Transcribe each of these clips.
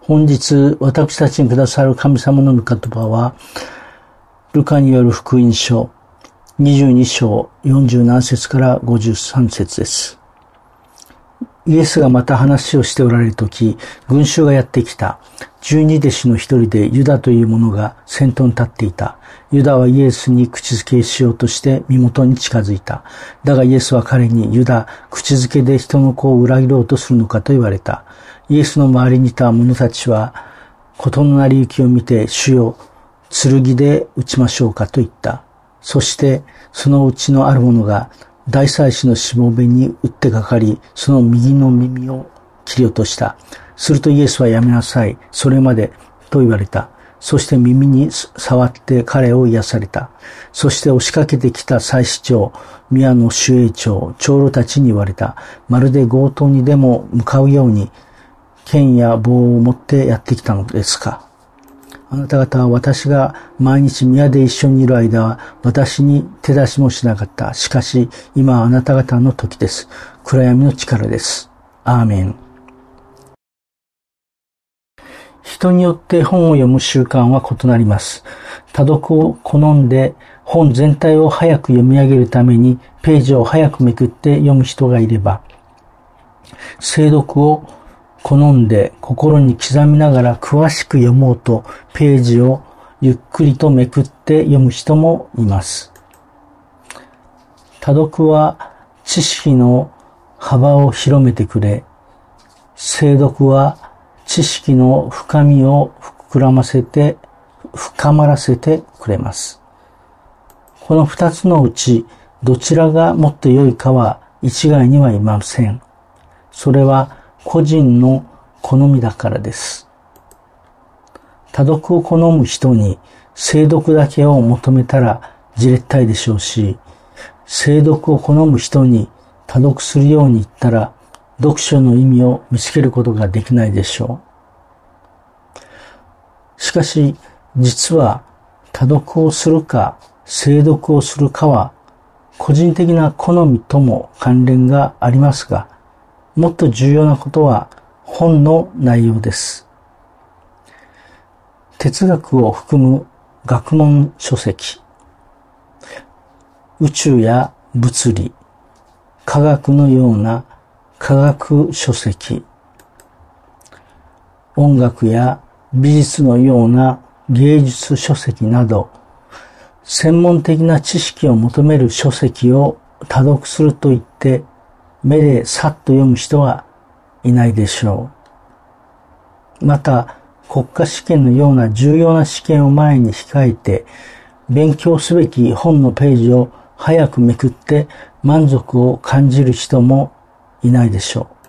本日私たちにくださる神様の御言葉は、ルカによる福音書22章47節から53節です。イエスがまた話をしておられるとき、群衆がやってきた。12弟子の一人でユダという者が先頭に立っていた。ユダはイエスに口づけしようとして身元に近づいた。だがイエスは彼に、ユダ、口づけで人の子を裏切ろうとするのかと言われた。イエスの周りにいた者たちは、事の成り行きを見て、主よ、剣で撃ちましょうかと言った。そして、そのうちのある者が、大祭司のしもべに打ってかかり、その右の耳を切り落とした。するとイエスはやめなさい、それまで、と言われた。そして耳に触って彼を癒された。そして押しかけてきた祭司長、宮の守衛長、長老たちに言われた。まるで強盗にでも向かうように、剣や棒を持ってやってきたのですか。あなた方は私が毎日宮で一緒にいる間は私に手出しもしなかった。しかし今はあなた方の時です。暗闇の力です。アーメン。人によって本を読む習慣は異なります。多読を好んで本全体を早く読み上げるためにページを早くめくって読む人がいれば、精読を好んで心に刻みながら詳しく読もうとページをゆっくりとめくって読む人もいます。多読は知識の幅を広めてくれ、精読は知識の深みを深まらせてくれます。この二つのうちどちらがもっと良いかは一概には言いません。それは個人の好みだからです。多読を好む人に精読だけを求めたらじれったいでしょうし、精読を好む人に多読するように言ったら読書の意味を見つけることができないでしょう。しかし実は多読をするか精読をするかは個人的な好みとも関連がありますが、もっと重要なことは本の内容です。哲学を含む学問書籍、宇宙や物理、科学のような科学書籍、音楽や美術のような芸術書籍など、専門的な知識を求める書籍を多読すると言って、目でさっと読む人はいないでしょう。また、国家試験のような重要な試験を前に控えて、勉強すべき本のページを早くめくって満足を感じる人もいないでしょう。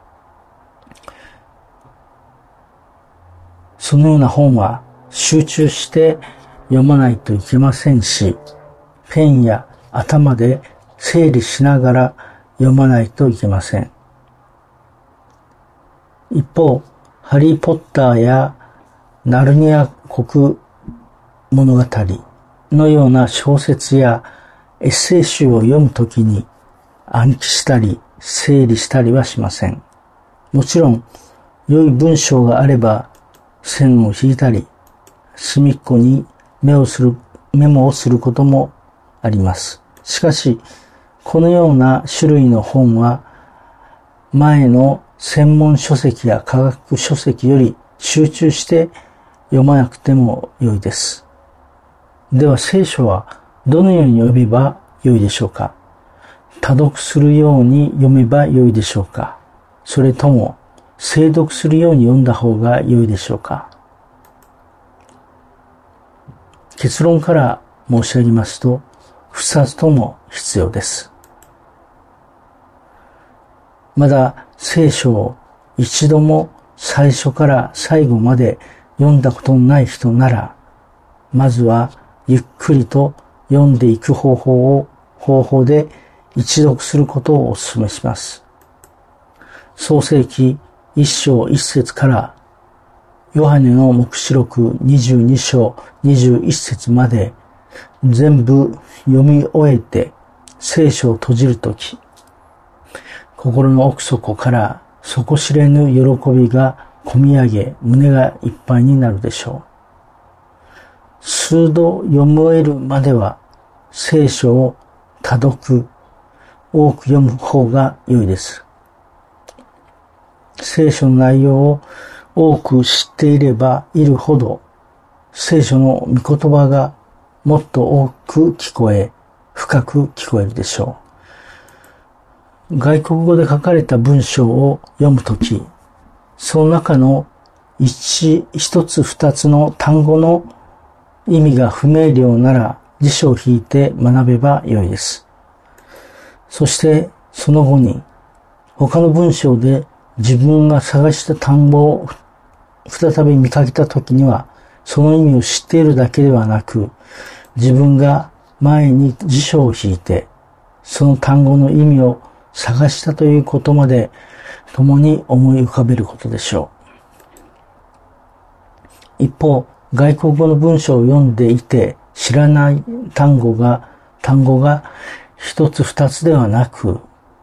そのような本は集中して読まないといけませんし、ペンや頭で整理しながら読まないといけません。一方、ハリー・ポッターやナルニア国物語のような小説やエッセイ集を読むときに暗記したり整理したりはしません。もちろん、良い文章があれば線を引いたり、隅っこにメモをすることもあります。しかし、このような種類の本は、前の専門書籍や科学書籍より集中して読まなくても良いです。では聖書はどのように読めば良いでしょうか？多読するように読めば良いでしょうか？それとも精読するように読んだ方が良いでしょうか？結論から申し上げますと、二つとも必要です。まだ聖書を一度も最初から最後まで読んだことのない人なら、まずはゆっくりと読んでいく方法で一読することをお勧めします。創世記1章1節からヨハネの黙示録22章21節まで全部読み終えて聖書を閉じるとき、心の奥底から底知れぬ喜びが込み上げ、胸がいっぱいになるでしょう。数度読み終えるまでは、聖書を多読、多く読む方が良いです。聖書の内容を多く知っていればいるほど、聖書の御言葉がもっと多く聞こえ、深く聞こえるでしょう。外国語で書かれた文章を読むとき、その中の一つ二つの単語の意味が不明瞭なら辞書を引いて学べばよいです。そしてその後に他の文章で自分が探した単語を再び見かけたときにはその意味を知っているだけではなく自分が前に辞書を引いてその単語の意味を探したということまで共に思い浮かべることでしょう。一方、外国語の文章を読んでいて知らない単語が一つ二つではなく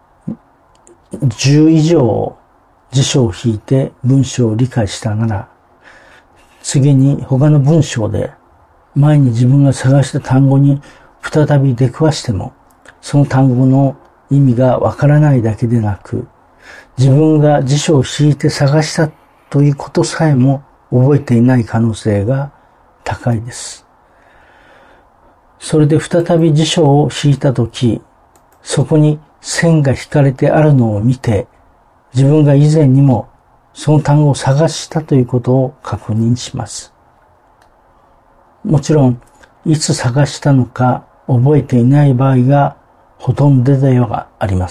10以上辞書を引いて文章を理解したなら次に他の文章で前に自分が探した単語に再び出くわしてもその単語の意味がわからないだけでなく自分が辞書を引いて探したということさえも覚えていない可能性が高いです。それで再び辞書を引いたとき、そこに線が引かれてあるのを見て、自分が以前にもその単語を探したということを確認します。もちろん、いつ探したのか覚えていない場合がほとんどではあります。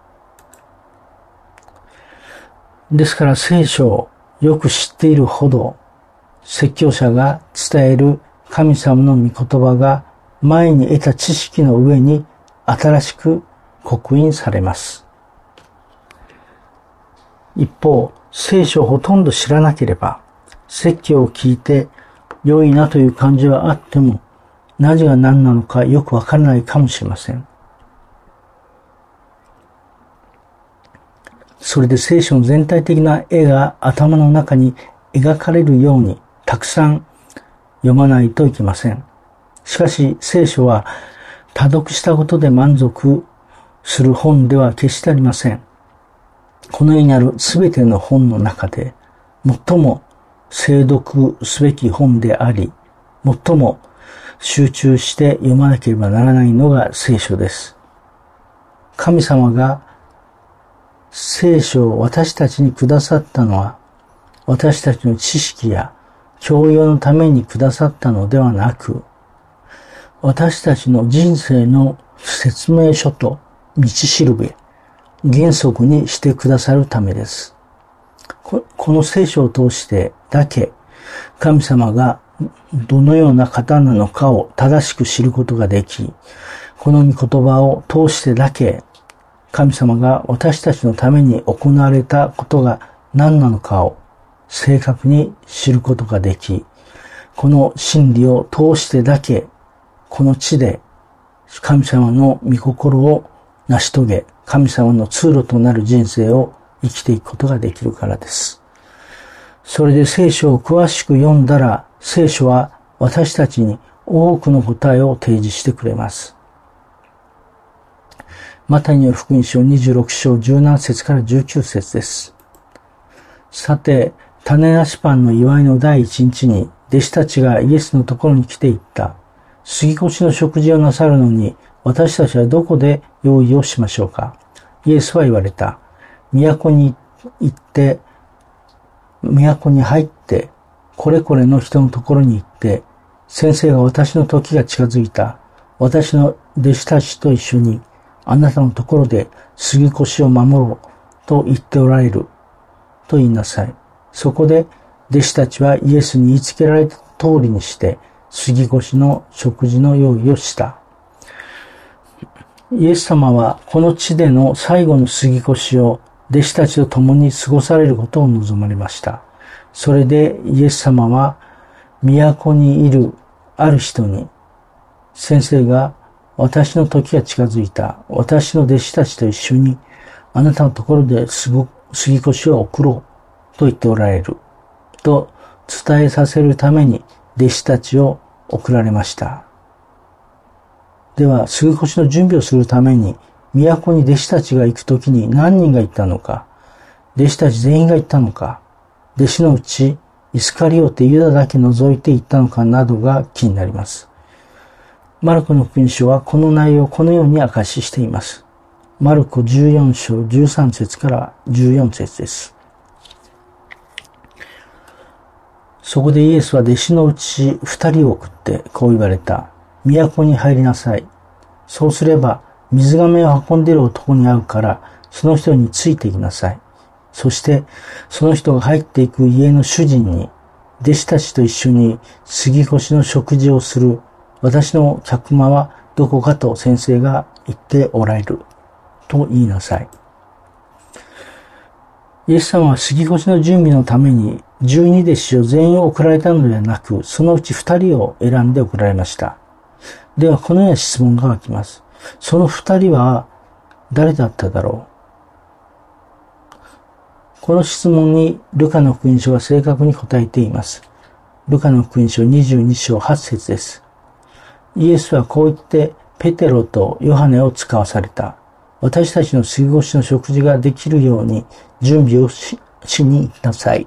ですから聖書をよく知っているほど、説教者が伝える神様の御言葉が前に得た知識の上に新しく刻印されます。一方、聖書をほとんど知らなければ、説教を聞いて良いなという感じはあっても、何が何なのかよくわからないかもしれません。それで聖書の全体的な絵が頭の中に描かれるようにたくさん読まないといけません。しかし聖書は多読したことで満足する本では決してありません。この世にあるすべての本の中で最も精読すべき本であり、最も集中して読まなければならないのが聖書です。神様が聖書を私たちにくださったのは、私たちの知識や教養のためにくださったのではなく、私たちの人生の説明書と道しるべ、原則にしてくださるためです。この聖書を通してだけ、神様がどのような方なのかを正しく知ることができ、この御言葉を通してだけ、神様が私たちのために行われたことが何なのかを正確に知ることができ、この真理を通してだけ、この地で神様の御心を成し遂げ、神様の通路となる人生を生きていくことができるからです。それで聖書を詳しく読んだら、聖書は私たちに多くの答えを提示してくれます。マタイによる福音書26章17節から19節です。さて、種なしパンの祝いの第一日に、弟子たちがイエスのところに来ていった。杉越の食事をなさるのに、私たちはどこで用意をしましょうか。イエスは言われた。都に行って、都に入って、これこれの人のところに行って、先生が私の時が近づいた。私の弟子たちと一緒に、あなたのところで杉越を守ろうと言っておられると言いなさい。そこで弟子たちはイエスに言いつけられた通りにして杉越の食事の用意をした。イエス様はこの地での最後の杉越を弟子たちと共に過ごされることを望まれました。それでイエス様は都にいるある人に、先生が私の時が近づいた。私の弟子たちと一緒にあなたのところで杉越を送ろうと言っておられると伝えさせるために弟子たちを送られました。では、杉越の準備をするために都に弟子たちが行くときに何人が行ったのか、弟子たち全員が行ったのか、弟子のうちイスカリオテユダだけ除いて行ったのかなどが気になります。マルコの福音書はこの内容をこのように明かししています。マルコ14章13節から14節です。そこでイエスは弟子のうち2人を送ってこう言われた。都に入りなさい。そうすれば水がめを運んでいる男に会うからその人についていきなさい。そしてその人が入っていく家の主人に弟子たちと一緒に杉越の食事をする私の客間はどこかと先生が言っておられると言いなさい。イエス様は杉越の準備のために12弟子を全員送られたのではなく、そのうち2人を選んで送られました。ではこのような質問が湧きます。その2人は誰だっただろう？この質問にルカの福音書は正確に答えています。ルカの福音書22章8節です。イエスはこう言ってペテロとヨハネを使わされた。私たちの杉越の食事ができるように準備をしに行きなさい。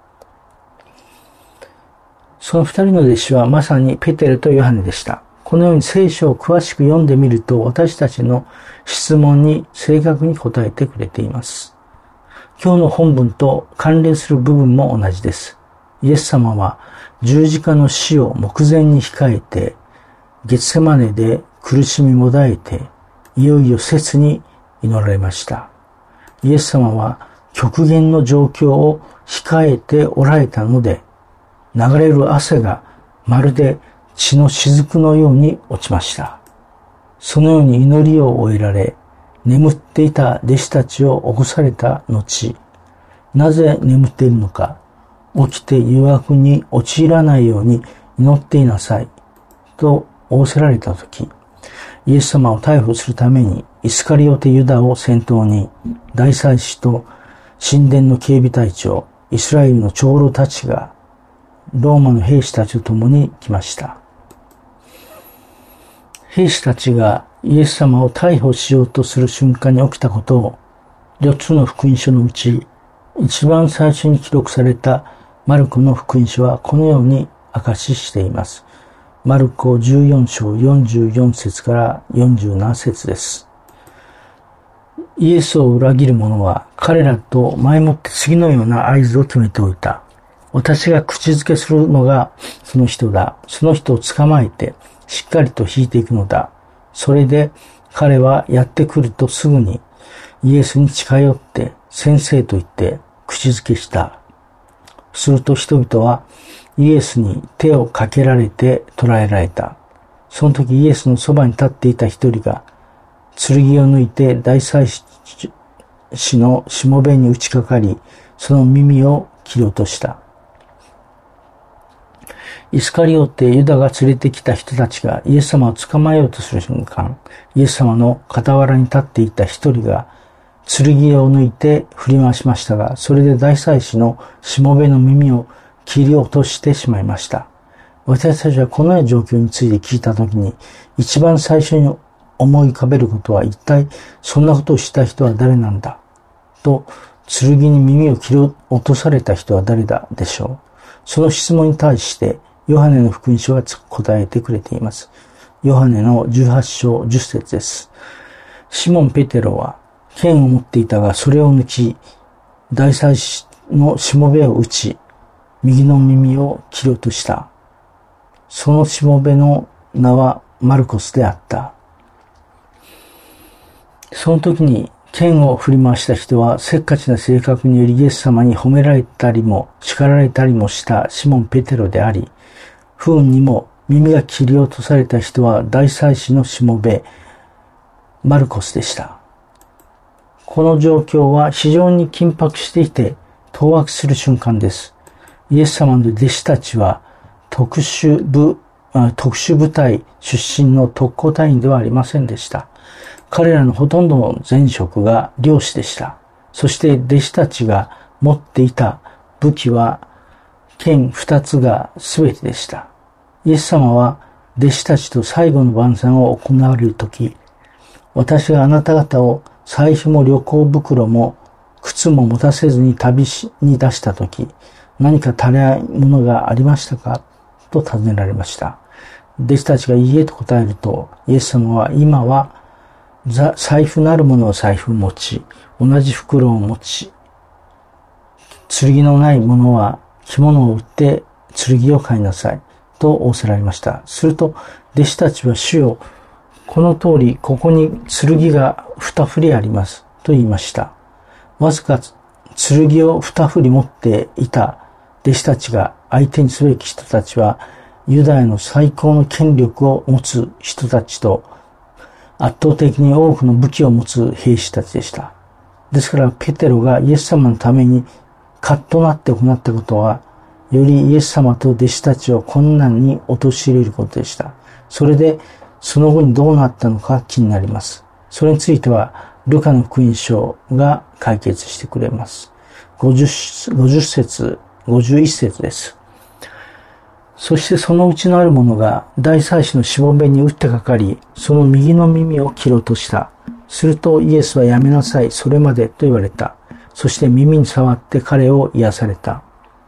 その2人の弟子はまさにペテロとヨハネでした。このように聖書を詳しく読んでみると私たちの質問に正確に答えてくれています。今日の本文と関連する部分も同じです。イエス様は十字架の死を目前に控えて、ゲツセマネで苦しみもだえて、いよいよ切に祈られました。イエス様は極限の状況を控えておられたので、流れる汗がまるで血の雫のように落ちました。そのように祈りを終えられ、眠っていた弟子たちを起こされた後、なぜ眠っているのか、起きて誘惑に陥らないように祈っていなさい、と仰せられたとき、イエス様を逮捕するためにイスカリオテユダを先頭に大祭司と神殿の警備隊長、イスラエルの長老たちがローマの兵士たちと共に来ました。兵士たちがイエス様を逮捕しようとする瞬間に起きたことを4つの福音書のうち一番最初に記録されたマルコの福音書はこのように明かししています。マルコ14章44節から47節です。イエスを裏切る者は彼らと前もって次のような合図を決めておいた。私が口づけするのがその人だ。その人を捕まえてしっかりと引いていくのだ。それで彼はやってくるとすぐにイエスに近寄って先生と言って口づけした。すると人々はイエスに手をかけられて捕らえられた。その時イエスのそばに立っていた一人が剣を抜いて大祭司のしもべに打ちかかり、その耳を切り落とした。イスカリオテユダが連れてきた人たちがイエス様を捕まえようとする瞬間、イエス様の傍らに立っていた一人が剣を抜いて振り回しましたが、それで大祭司のしもべの耳を切り落としてしまいました。私たちはこのような状況について聞いたときに、一番最初に思い浮かべることは、一体そんなことをした人は誰なんだと、剣に耳を切り落とされた人は誰だでしょう。その質問に対してヨハネの福音書が答えてくれています。ヨハネの18章10節です。シモン・ペテロは剣を持っていたが、それを抜き、大祭司のしもべを打ち、右の耳を切り落とした。そのしもべの名はマルコスであった。その時に剣を振り回した人はせっかちな性格によりイエス様に褒められたりも叱られたりもしたシモン・ペテロであり、不運にも耳が切り落とされた人は大祭司のしもべマルコスでした。この状況は非常に緊迫していて当惑する瞬間です。イエス様の弟子たちは特殊部隊出身の特攻隊員ではありませんでした。彼らのほとんどの前職が漁師でした。そして弟子たちが持っていた武器は剣2つが全てでした。イエス様は弟子たちと最後の晩餐を行われるとき、私があなた方を財布も旅行袋も靴も持たせずに旅に出したとき、何か足りないものがありましたかと尋ねられました。弟子たちがいいえと答えると、イエス様は今は財布なるものを財布を持ち、同じ袋を持ち、剣のないものは着物を売って剣を買いなさいと仰せられました。すると弟子たちは主よ、この通りここに剣が2振りありますと言いました。わずか剣を2振り持っていた弟子たちが相手にすべき人たちは、ユダヤの最高の権力を持つ人たちと圧倒的に多くの武器を持つ兵士たちでした。ですからペテロがイエス様のためにカッとなって行ったことは、よりイエス様と弟子たちを困難に陥れることでした。それでその後にどうなったのか気になります。それについてはルカの福音書が解決してくれます。50節、51節です。そしてそのうちのある者が大祭司のしもべに打ってかかり、その右の耳を切ろうとした。するとイエスはやめなさい、それまでと言われた。そして耳に触って彼を癒された。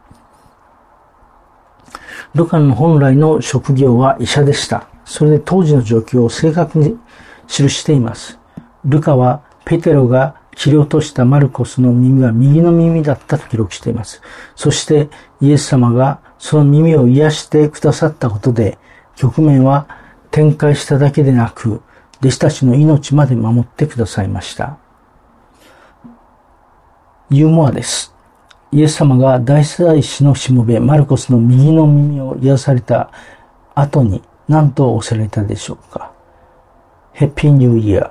ルカの本来の職業は医者でした。それで当時の状況を正確に記しています。ルカはペテロが切り落としたマルコスの耳は右の耳だったと記録しています。そしてイエス様がその耳を癒してくださったことで、局面は展開しただけでなく、弟子たちの命まで守ってくださいました。ユーモアです。イエス様が大祭司のしもべマルコスの右の耳を癒された後に何と仰せられたでしょうか。ヘッピーニューイヤー。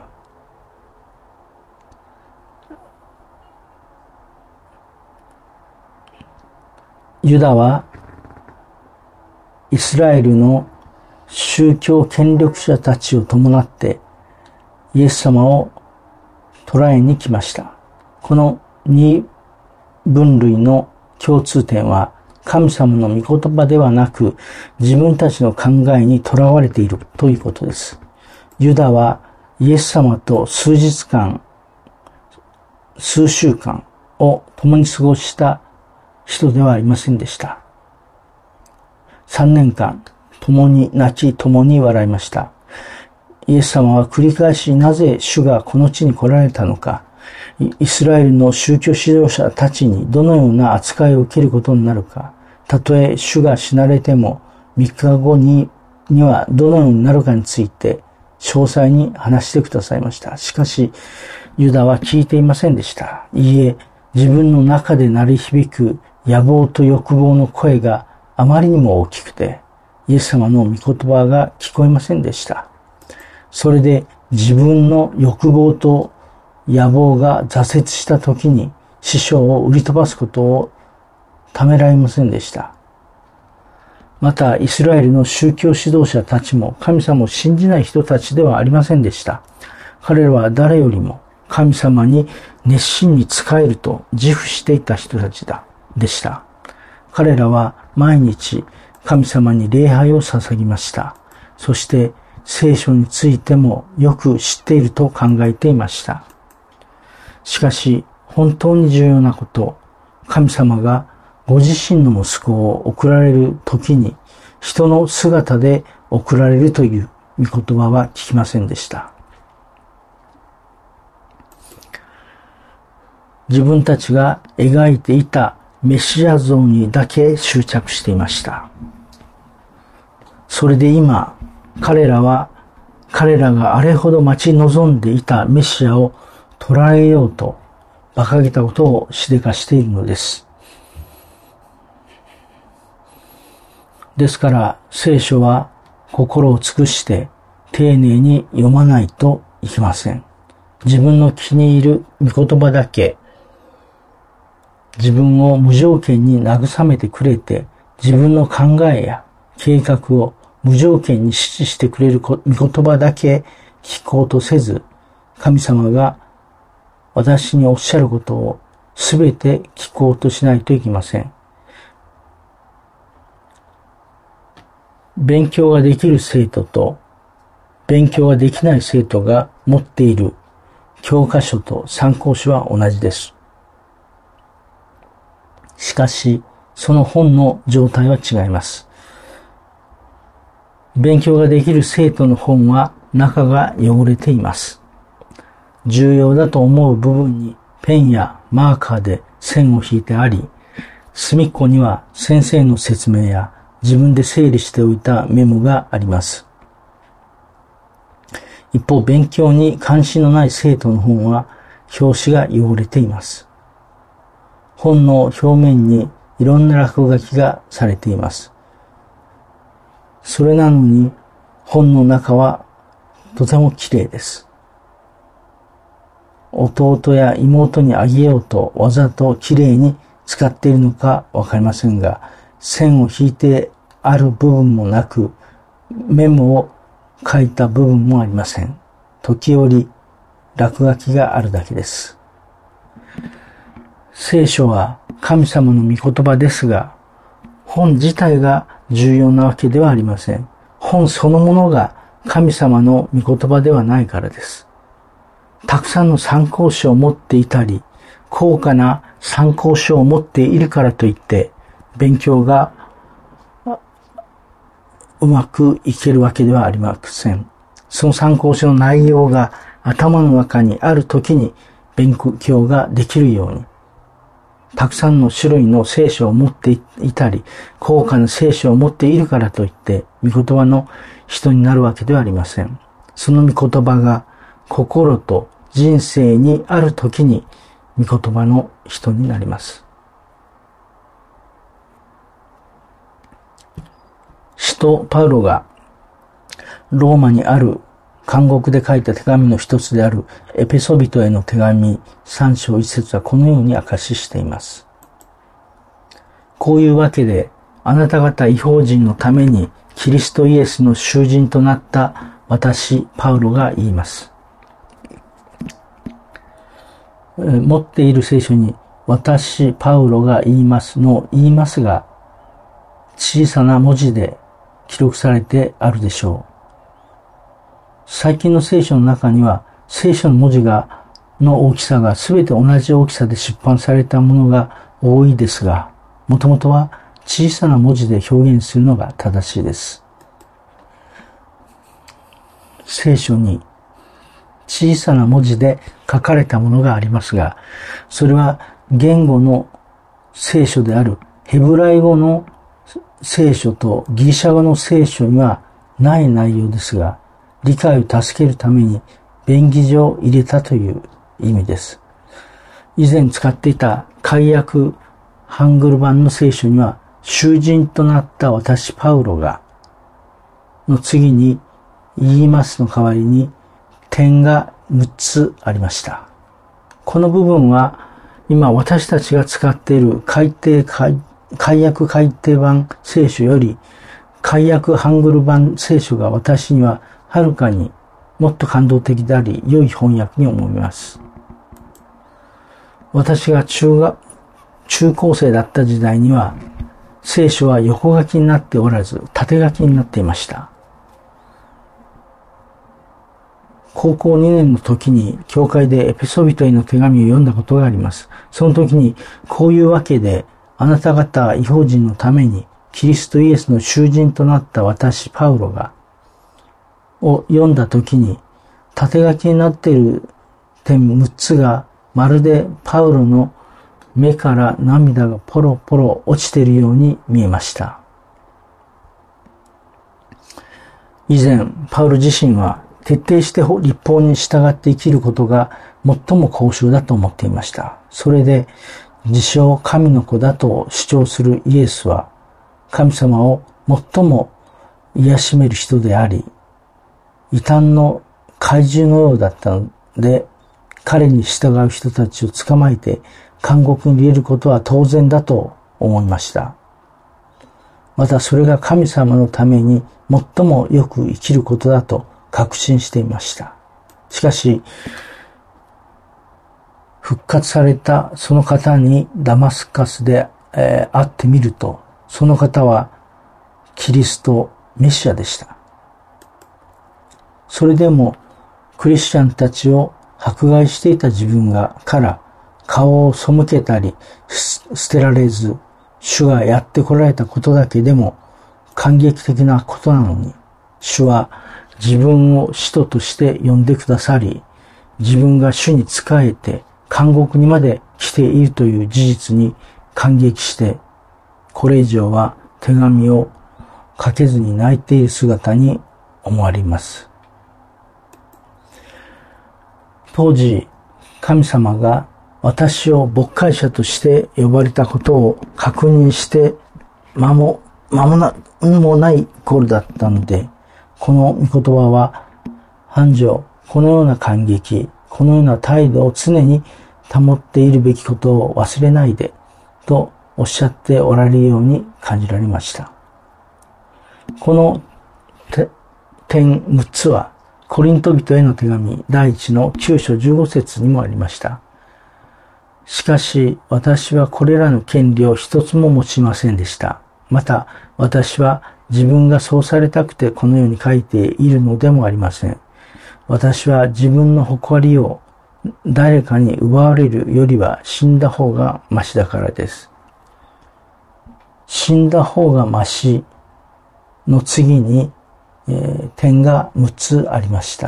ユダはイスラエルの宗教権力者たちを伴ってイエス様を捕らえに来ました。この2分類の共通点は神様の御言葉ではなく自分たちの考えにとらわれているということです。ユダはイエス様と数週間を共に過ごした人ではありませんでした。3年間共に泣き共に笑いました。イエス様は繰り返しなぜ主がこの地に来られたのか、イスラエルの宗教指導者たちにどのような扱いを受けることになるか、たとえ主が死なれても3日後にはどのようになるかについて詳細に話してくださいました。しかしユダは聞いていませんでした。いいえ、自分の中で鳴り響く野望と欲望の声があまりにも大きくて、イエス様の御言葉が聞こえませんでした。それで自分の欲望と野望が挫折した時に師匠を売り飛ばすことをためられませんでした。またイスラエルの宗教指導者たちも神様を信じない人たちではありませんでした。彼らは誰よりも神様に熱心に仕えると自負していた人たちでした。彼らは毎日神様に礼拝を捧ぎました。そして聖書についてもよく知っていると考えていました。しかし本当に重要なこと、神様がご自身の息子を送られる時に人の姿で送られるという御言葉は聞きませんでした。自分たちが描いていたメシア像にだけ執着していました。それで今、彼らがあれほど待ち望んでいたメシアを捉えようと馬鹿げたことをしでかしているのです。ですから聖書は心を尽くして丁寧に読まないといけません。自分の気に入る御言葉だけ、自分を無条件に慰めてくれて、自分の考えや計画を無条件に支持してくれる御言葉だけ聞こうとせず、神様が私におっしゃることをすべて聞こうとしないといけません。 勉強ができる生徒と勉強ができない生徒が持っている教科書と参考書は同じです。しかし、その本の状態は違います。勉強ができる生徒の本は中が汚れています。重要だと思う部分にペンやマーカーで線を引いてあり、隅っこには先生の説明や自分で整理しておいたメモがあります。一方、勉強に関心のない生徒の本は表紙が汚れています。本の表面にいろんな落書きがされています。それなのに本の中はとても綺麗です。弟や妹にあげようとわざと綺麗に使っているのかわかりませんが、線を引いてある部分もなく、メモを書いた部分もありません。時折落書きがあるだけです。聖書は神様の御言葉ですが、本自体が重要なわけではありません。本そのものが神様の御言葉ではないからです。たくさんの参考書を持っていたり、高価な参考書を持っているからといって、勉強がうまくいけるわけではありません。その参考書の内容が頭の中にあるときに勉強ができるように、たくさんの種類の聖書を持っていたり、高価な聖書を持っているからといって、御言葉の人になるわけではありません。その御言葉が心と人生にあるときに、御言葉の人になります。使徒パウロがローマにある監獄で書いた手紙の一つであるエペソビトへの手紙3章1節はこのように明かししています。こういうわけであなた方異邦人のためにキリストイエスの囚人となった私パウロが言います。持っている聖書に私パウロが言いますの言いますが小さな文字で記録されてあるでしょう。最近の聖書の中には聖書の文字の大きさがすべて同じ大きさで出版されたものが多いですが、もともとは小さな文字で表現するのが正しいです。聖書に小さな文字で書かれたものがありますが、それは言語の聖書であるヘブライ語の聖書とギリシャ語の聖書にはない内容ですが、理解を助けるために便宜上入れたという意味です。以前使っていた解訳ハングル版の聖書には、囚人となった私パウロがの次に言いますの代わりに点が6つありました。この部分は今私たちが使っている解訳改訂版聖書より解訳ハングル版聖書が私にははるかにもっと感動的であり良い翻訳に思います。私が中高生だった時代には聖書は横書きになっておらず縦書きになっていました。高校2年の時に教会でエペソビトへの手紙を読んだことがあります。その時にこういうわけであなた方異邦人のためにキリストイエスの囚人となった私パウロを読んだ時に縦書きになっている点6つがまるでパウロの目から涙がポロポロ落ちているように見えました。以前パウロ自身は徹底して律法に従って生きることが最も高尚だと思っていました。それで自称神の子だと主張するイエスは神様を最も癒しめる人であり、異端の怪獣のようだったので、彼に従う人たちを捕まえて監獄に入れることは当然だと思いました。またそれが神様のために最もよく生きることだと確信していました。しかし、復活されたその方にダマスカスで会ってみると、その方はキリストメシアでした。それでもクリスチャンたちを迫害していた自分から顔を背けたり捨てられず、主がやってこられたことだけでも感激的なことなのに、主は自分を使徒として呼んでくださり、自分が主に仕えて監獄にまで来ているという事実に感激して、これ以上は手紙を書けずに泣いている姿に思われます。当時、神様が私を牧会者として呼ばれたことを確認して間もない頃だったので、この御言葉は繁盛、このような感激、このような態度を常に保っているべきことを忘れないでとおっしゃっておられるように感じられました。この点6つはコリント人への手紙第1の9章15節にもありました。しかし私はこれらの権利を一つも持ちませんでした。また私は自分がそうされたくてこのように書いているのでもありません。私は自分の誇りを誰かに奪われるよりは死んだ方がましだからです。死んだ方がましの次に、点が6つありました。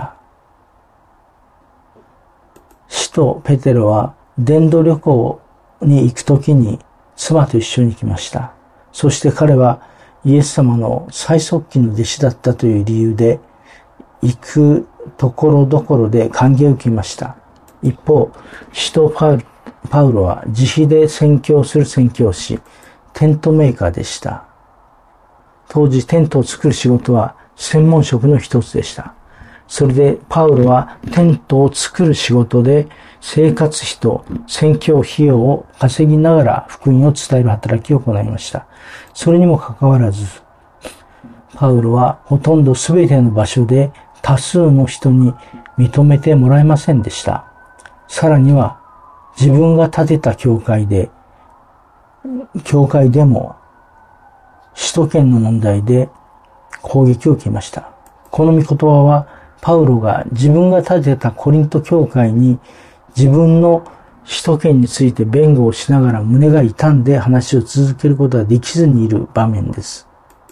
使徒ペテロは伝道旅行に行くときに妻と一緒に来ました。そして彼はイエス様の最側近の弟子だったという理由で行くところどころで歓迎を受けました。一方、使徒パウロは自費で宣教する宣教師、テントメーカーでした。当時テントを作る仕事は専門職の一つでした。それでパウロはテントを作る仕事で生活費と宣教費用を稼ぎながら福音を伝える働きを行いました。それにもかかわらず、パウロはほとんど全ての場所で多数の人に認めてもらえませんでした。さらには自分が建てた教会でも首都圏の問題で攻撃を受けました。この御言葉はパウロが自分が建てたコリント教会に自分の首都圏について弁護をしながら胸が痛んで話を続けることができずにいる場面です。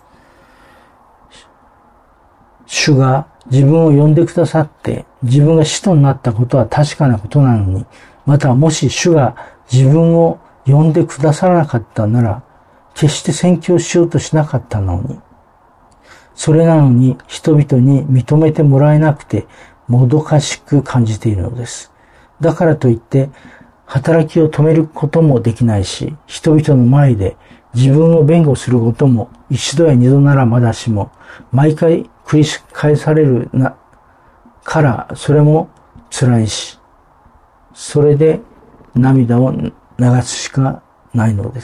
主が自分を呼んでくださって自分が使徒になったことは確かなことなのに、またもし主が自分を呼んでくださらなかったなら決して宣教しようとしなかったのに、それなのに人々に認めてもらえなくてもどかしく感じているのです。だからといって働きを止めることもできないし、人々の前で自分を弁護することも一度や二度ならまだしも毎回繰り返されるからそれも辛いし、それで涙を流すしかないのです。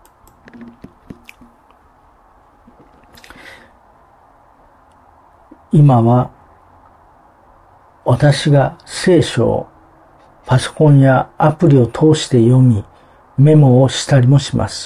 今は私が聖書をパソコンやアプリを通して読みメモをしたりもします。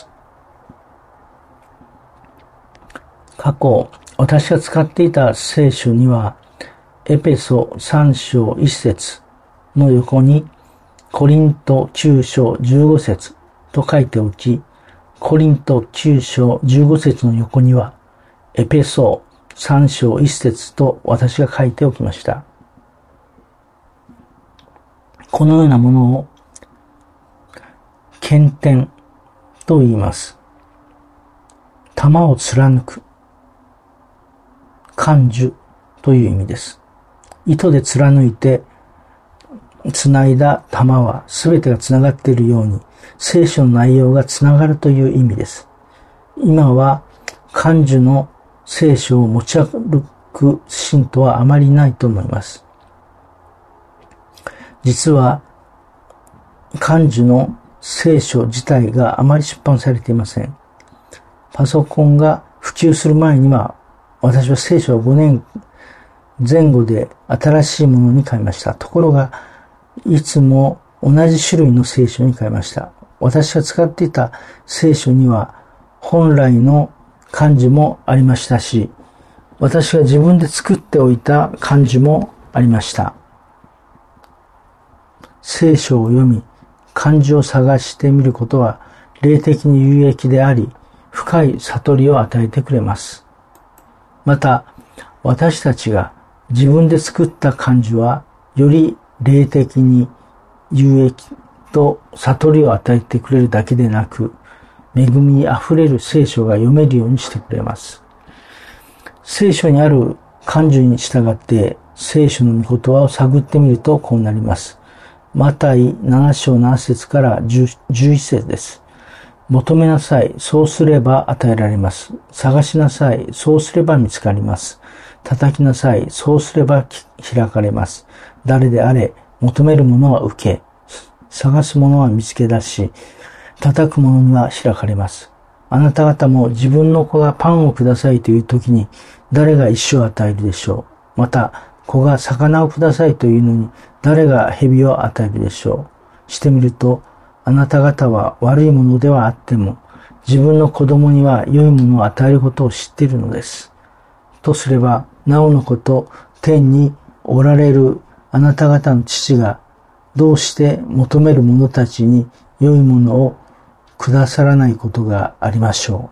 過去私が使っていた聖書にはエペソ3章1節の横にコリント9章15節と書いておき、コリント9章15節の横にはエペソ3章1節と私が書いておきました。このようなものを検点と言います。玉を貫く、感受という意味です。糸で貫いてつないだ玉は全てがつながっているように聖書の内容がつながるという意味です。今は感受の聖書を持ち歩く信徒はあまりないと思います。実は感受の聖書自体があまり出版されていません。パソコンが普及する前には私は聖書を5年前後で新しいものに変えました。ところがいつも同じ種類の聖書に変えました。私が使っていた聖書には本来の漢字もありましたし、 私が自分で作っておいた漢字もありました。聖書を読み、漢字を探してみることは霊的に有益であり、深い悟りを与えてくれます。また、私たちが自分で作った漢字は、より霊的に有益と悟りを与えてくれるだけでなく、恵みにあふれる聖書が読めるようにしてくれます。聖書にある漢字に従って聖書の御言葉を探ってみるとこうなります。マタイ7章7節から11節です。求めなさい、そうすれば与えられます。探しなさい、そうすれば見つかります。叩きなさい、そうすれば開かれます。誰であれ、求めるものは受け、探すものは見つけ出し、叩くものには開かれます。あなた方も自分の子がパンをくださいという時に、誰が石を与えるでしょう。また、子が魚をくださいというのに、誰が蛇を与えるでしょう。してみると、あなた方は悪いものではあっても、自分の子供には良いものを与えることを知っているのです。とすれば、なおのこと、天におられるあなた方の父が、どうして求める者たちに良いものをくださらないことがありましょ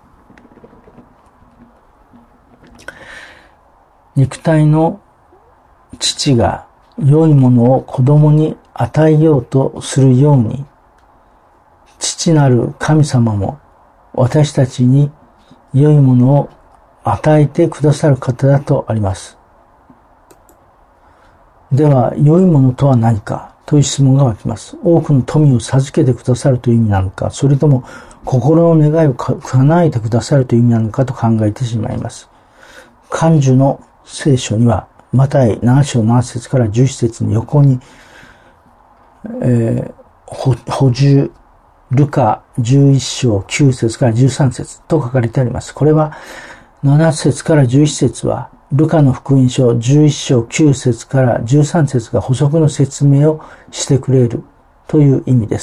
う。肉体の父が良いものを子供に与えようとするように、父なる神様も私たちに良いものを与えてくださる方だとあります。では、良いものとは何かという質問が湧きます。多くの富を授けてくださるという意味なのか、それとも心の願いを叶えてくださるという意味なのかと考えてしまいます。漢字の聖書には、マタイ7章7節から11節の横に、補充、ルカ11章9節から13節と書かれてあります。これは7節から11節は、ルカの福音書11章9節から13節が補足の説明をしてくれるという意味です。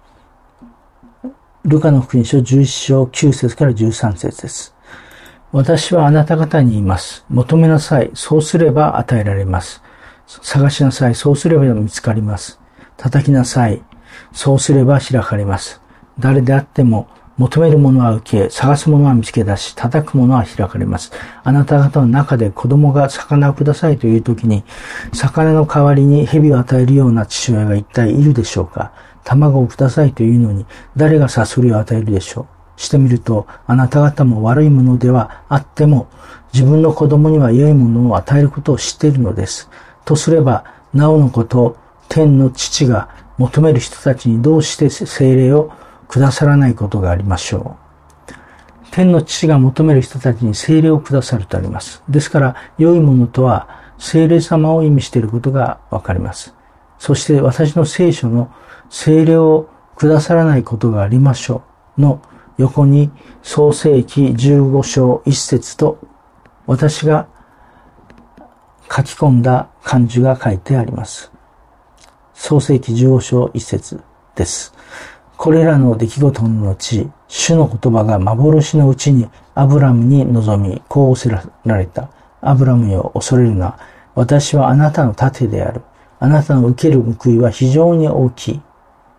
ルカの福音書11章9節から13節です。私はあなた方に言います。求めなさい。そうすれば与えられます。探しなさい。そうすれば見つかります。叩きなさい。そうすれば開かれます。誰であっても求めるものは受け、探すものは見つけ出し、叩くものは開かれます。あなた方の中で子供が魚をくださいという時に、魚の代わりに蛇を与えるような父親が一体いるでしょうか。卵をくださいというのに、誰がサソリを与えるでしょう。してみると、あなた方も悪いものではあっても、自分の子供には良いものを与えることを知っているのです。とすれば、なおのこと、天の父が求める人たちにどうして聖霊をくださらないことがありましょう。天の父が求める人たちに聖霊をくださるとあります。ですから、良いものとは聖霊様を意味していることがわかります。そして私の聖書の聖霊をくださらないことがありましょうの横に創世記15章1節と私が書き込んだ漢字が書いてあります。創世記15章1節です。これらの出来事の後、主の言葉が幻のうちにアブラムに臨み、こう仰せられた。アブラムよ、恐れるな。私はあなたの盾である。あなたの受ける報いは非常に大きい。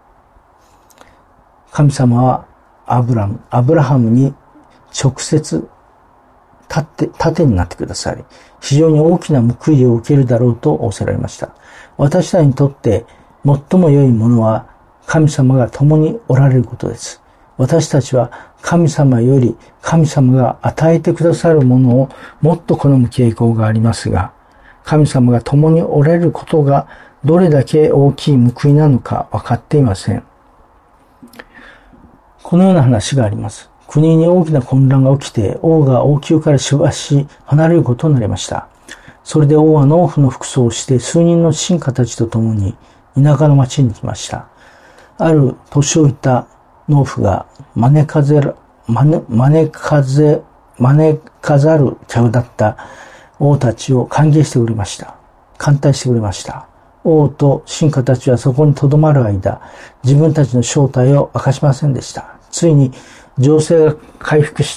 神様はアブラハムに直接盾になってくださり、非常に大きな報いを受けるだろうと仰せられました。私たちにとって最も良いものは神様が共におられることです。私たちは神様より神様が与えてくださるものをもっと好む傾向がありますが、神様が共におられることがどれだけ大きい報いなのか分かっていません。このような話があります。国に大きな混乱が起きて、王が王宮からしばし離れることになりました。それで王は農夫の服装をして数人の臣下たちと共に田舎の町に来ました。ある年老いた農夫が招かざる客だった王たちを歓迎してくれました。歓待してくれました。王と臣下たちはそこに留まる間、自分たちの正体を明かしませんでした。ついに情勢が回復して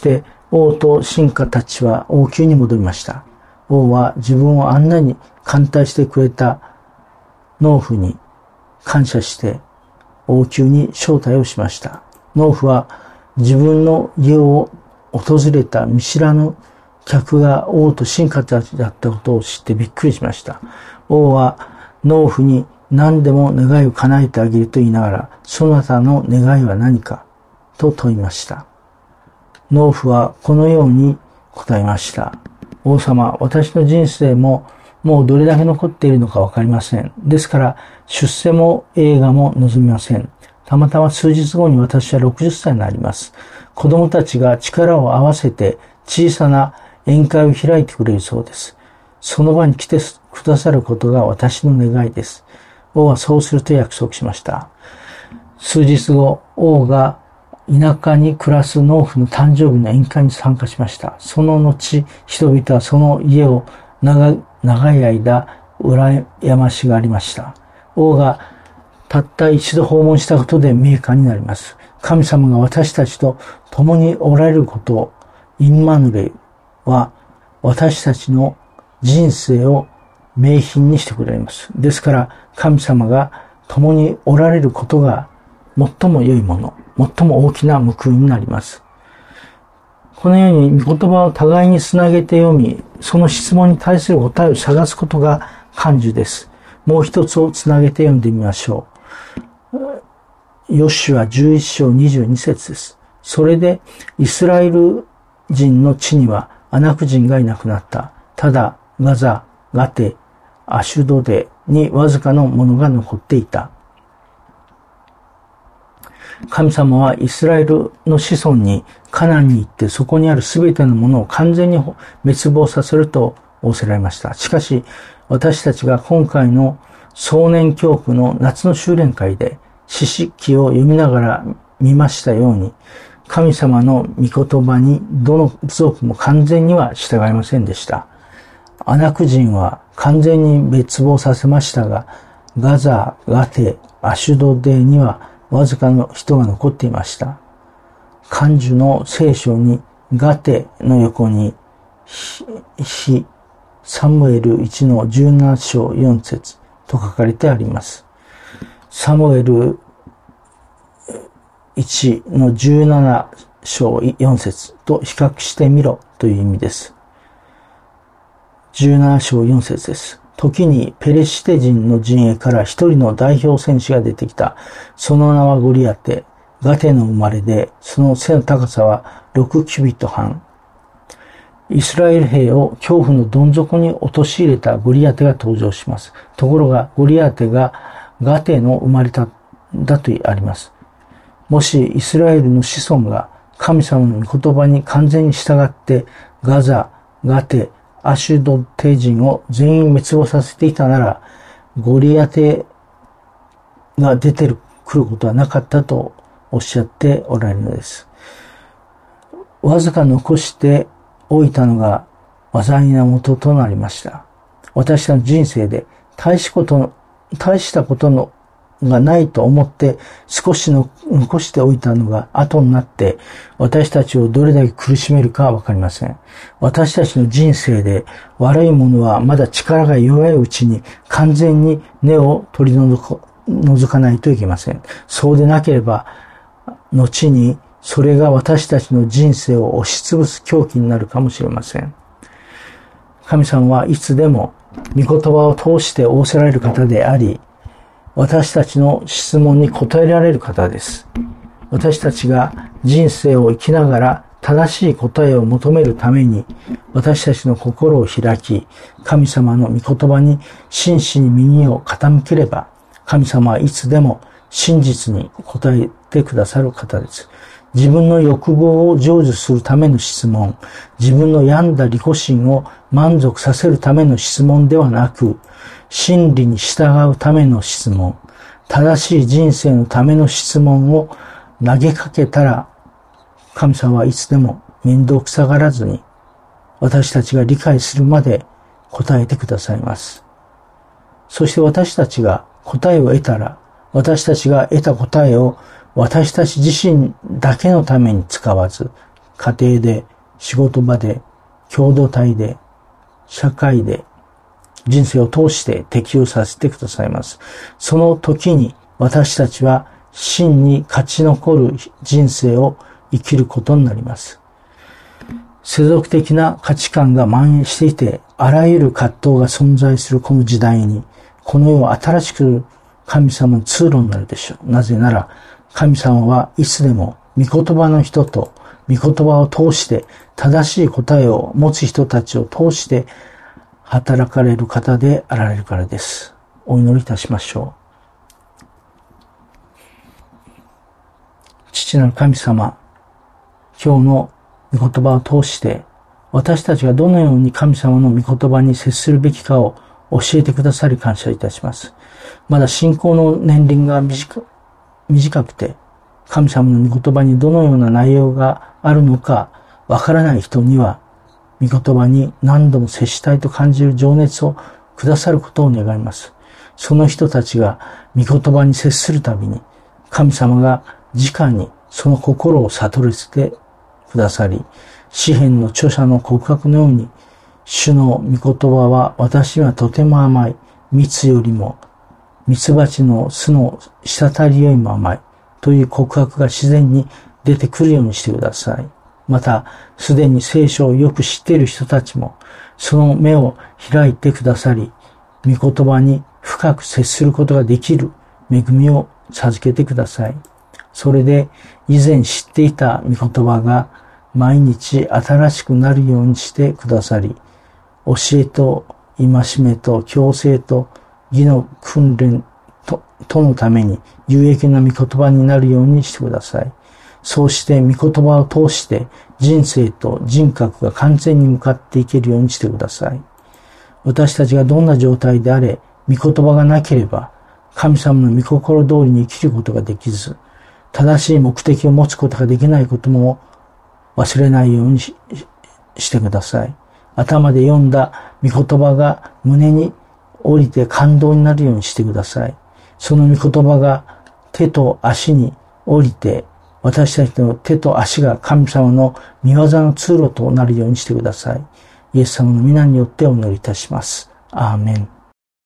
王と臣下たちは王宮に戻りました。王は自分をあんなに歓待してくれた農夫に感謝して王宮に招待をしました。農夫は自分の家を訪れた見知らぬ客が王と臣下たちだったことを知ってびっくりしました。王は農夫に何でも願いを叶えてあげると言いながら、そなたの願いは何かと問いました。農夫はこのように答えました。王様、私の人生ももうどれだけ残っているのかわかりません。ですから出世も映画も望みません。たまたま数日後に私は60歳になります。子供たちが力を合わせて小さな宴会を開いてくれるそうです。その場に来てくださることが私の願いです。王はそうすると約束しました。数日後、王が田舎に暮らす農夫の誕生日の宴会に参加しました。その後、人々はその家を長い間、羨ましがりました。王がたった一度訪問したことで名家になります。神様が私たちと共におられることを、インマヌレは私たちの人生を名品にしてくれます。ですから神様が共におられることが最も良いもの、最も大きな報いになります。このように御言葉を互いにつなげて読み、その質問に対する答えを探すことが感受です。もう一つをつなげて読んでみましょう。ヨシュア11章22節です。それでイスラエル人の地にはアナク人がいなくなった。ただガザ、ガテ、アシュドデにわずかのものが残っていた。神様はイスラエルの子孫にカナンに行ってそこにあるすべてのものを完全に滅亡させると仰せられました。しかし私たちが今回の壮年教区の夏の修練会で詩式を読みながら見ましたように、神様の御言葉にどの部族も完全には従いませんでした。アナク人は完全に滅亡させましたが、ガザ、ガテ、アシュドデにはわずかの人が残っていました。漢樹の聖書にガテの横にサムエル1の17章4節と書かれてあります。サムエル1の17章4節と比較してみろという意味です。17章4節です。時にペレシテ人の陣営から一人の代表戦士が出てきた。その名はゴリアテ。ガテの生まれで、その背の高さは6キュビット半。イスラエル兵を恐怖のどん底に陥れたゴリアテが登場します。ところがゴリアテがガテの生まれただとあります。もしイスラエルの子孫が神様の御言葉に完全に従ってガザ、ガテ、アシュドテ人を全員滅亡させていたなら、ゴリアテが出てくることはなかったとおっしゃっておられるのです。わずか残しておいたのが災いなもととなりました。私の人生で大したことのがないと思って少しの残しておいたのが後になって私たちをどれだけ苦しめるかはわかりません。私たちの人生で悪いものはまだ力が弱いうちに完全に根を取り除かないといけません。そうでなければ後にそれが私たちの人生を押しつぶす凶器になるかもしれません。神様はいつでも御言葉を通して仰せられる方であり、私たちの質問に答えられる方です。私たちが人生を生きながら正しい答えを求めるために、私たちの心を開き、神様の御言葉に真摯に耳を傾ければ、神様はいつでも真実に答えてくださる方です。自分の欲望を成就するための質問、自分の病んだ利己心を満足させるための質問ではなく、真理に従うための質問、正しい人生のための質問を投げかけたら、神様はいつでも面倒くさがらずに、私たちが理解するまで答えてくださいます。そして私たちが答えを得たら、私たちが得た答えを私たち自身だけのために使わず、家庭で、 仕事場で、共同体で、社会で、人生を通して適用させてくださいます。その時に私たちは真に勝ち残る人生を生きることになります。世俗的な価値観が蔓延していて、あらゆる葛藤が存在するこの時代に、この世は新しく神様の通路になるでしょう。なぜなら、神様はいつでも御言葉の人と御言葉を通して正しい答えを持つ人たちを通して働かれる方であられるからです。お祈りいたしましょう。父なる神様、今日の御言葉を通して私たちがどのように神様の御言葉に接するべきかを教えてくださり感謝いたします。まだ信仰の年輪が短くて、神様の御言葉にどのような内容があるのかわからない人には、御言葉に何度も接したいと感じる情熱をくださることを願います。その人たちが御言葉に接するたびに、神様が直にその心を悟らせてくださり、詩篇の著者の告白のように、主の御言葉は私にはとても甘い。蜜よりも、蜜蜂の巣の滴りよりも甘い。という告白が自然に出てくるようにしてください。また、すでに聖書をよく知っている人たちも、その目を開いてくださり、御言葉に深く接することができる恵みを授けてください。それで、以前知っていた御言葉が毎日新しくなるようにしてくださり、教えと戒めと矯正と義の訓練とのために有益な御言葉になるようにしてください。そうして御言葉を通して人生と人格が完全に向かっていけるようにしてください。私たちがどんな状態であれ、御言葉がなければ神様の御心通りに生きることができず、正しい目的を持つことができないことも忘れないようにしてください。頭で読んだ御言葉が胸に降りて感動になるようにしてください。その御言葉が手と足に降りて、私たちの手と足が神様の御業の通路となるようにしてください。イエス様の皆によってお祈りいたします。アーメン。